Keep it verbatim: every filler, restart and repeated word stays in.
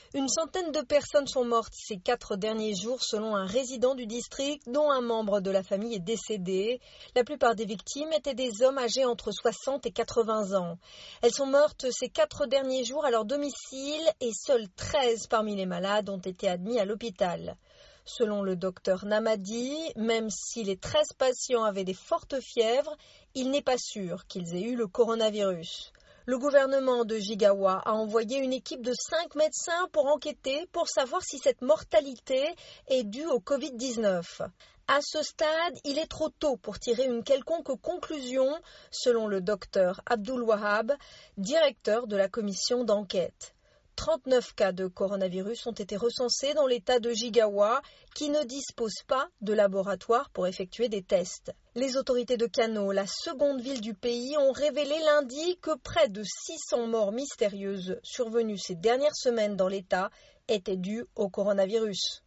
Une centaine de personnes sont mortes ces quatre derniers jours selon un résident du district dont un membre de la famille est décédé. La plupart des victimes étaient des hommes âgés entre soixante et quatre-vingts ans. Elles sont mortes ces quatre derniers jours à leur domicile et seuls treize parmi les malades ont été admis à l'hôpital. Selon le docteur Namadi, même si les treize patients avaient des fortes fièvres, il n'est pas sûr qu'ils aient eu le coronavirus. Le gouvernement de Jigawa a envoyé une équipe de cinq médecins pour enquêter pour savoir si cette mortalité est due au covid dix-neuf. À ce stade, il est trop tôt pour tirer une quelconque conclusion, selon le docteur Abdul Wahab, directeur de la commission d'enquête. trente-neuf cas de coronavirus ont été recensés dans l'état de Jigawa, qui ne dispose pas de laboratoire pour effectuer des tests. Les autorités de Kano, la seconde ville du pays, ont révélé lundi que près de six cents morts mystérieuses survenues ces dernières semaines dans l'état étaient dues au coronavirus.